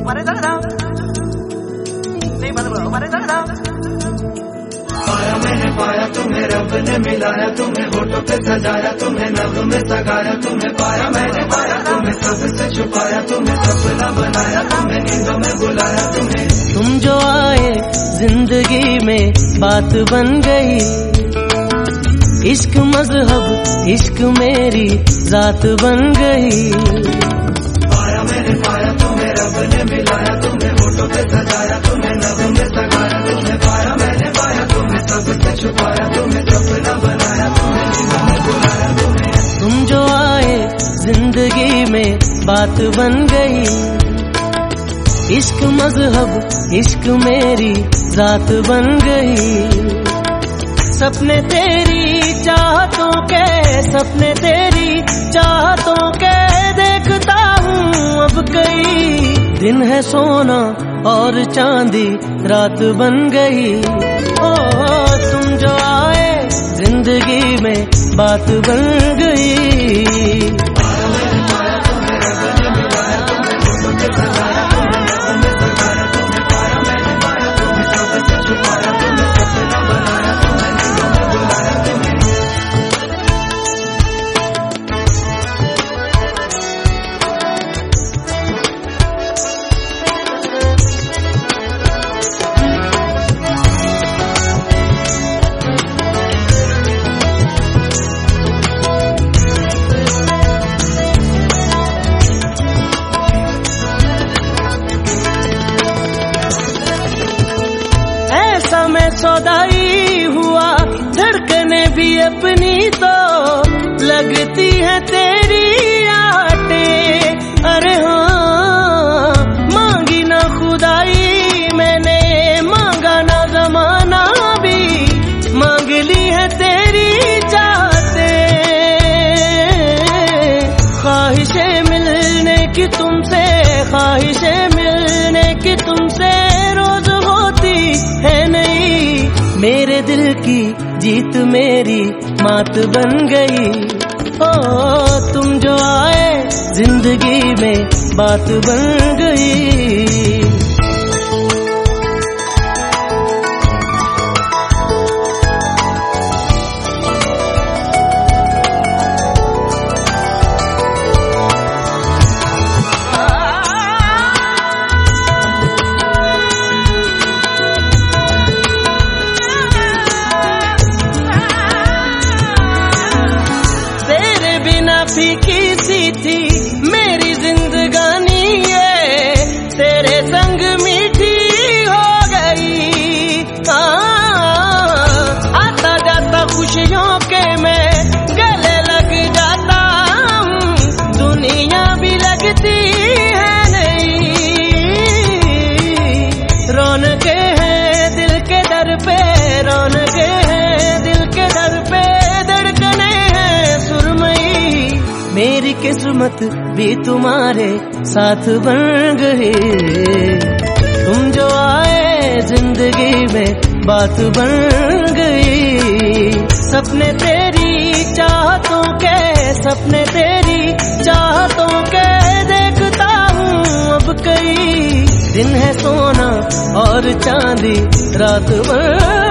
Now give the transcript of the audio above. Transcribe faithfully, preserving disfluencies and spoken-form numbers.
पाया मैंने पाया तुम्हें, रब ने मिलाया तुम्हें, होठों पे सजाया तुम्हें, नभ में सगाया तुम्हें। पाया मैंने पाया तुम्हें, सबसे छुपाया तुम्हें, सपना बनाया तुम्हें, नींदों में बुलाया तुम्हें। तुम जो आए जिंदगी में बात बन गई, इश्क मजहब इश्क मेरी जात बन गई। पाया मैंने पाया तुम्हें, रब ने मिलाया तुम्हें, होठों पे सजाया तुम्हें, नभ में सगाया तुम्हें। पाया मैंने पाया तुम्हें, सबसे छुपाया तुम्हें, सपना बनाया तुम्हें, नींदों में बुलाया तुम्हें। तुम जो आए जिंदगी में बात बन गई, इश्क मजहब इश्क मेरी जात बन गई। सपने तेरी चाहतों के, सपने तेरी चाहतों के देखता हूँ अब कई। दिन है सोना और चांदी रात बन गई। ओ तुम जो आए जिंदगी में बात बन गई। मैं सौदाई हुआ, धड़कने भी अपनी तो लगती है तेरी आटे। अरे हाँ मांगी ना खुदाई मैंने, मांगा ना जमाना भी, मांग ली है तेरी चाहते। ख्वाहिशें मिलने की तुमसे, ख्वाहिशें मिलने की तुमसे रोज होती है नहीं। मेरे दिल की जीत मेरी मात बन गई। ओ तुम जो आए जिंदगी में बात बन गई। फीकी सी थी मेरी जिंदगानी ये, तेरे संग मीठी हो गई। आ, आता जाता खुशियों के मैं गले लग जाता हूँ, दुनिया भी लगती है नहीं। रौनके हैं दिल के दर पे, रौनके हैं दिल के दर पे, धड़कने हैं सुरमई। मेरी किस्मत भी तुम्हारे साथ बन गई। तुम जो आए जिंदगी में बात बन गई। सपने तेरी चाहतों के, सपने तेरी चाहतों के देखता हूँ अब कई। दिन है सोना और चांदी रात बन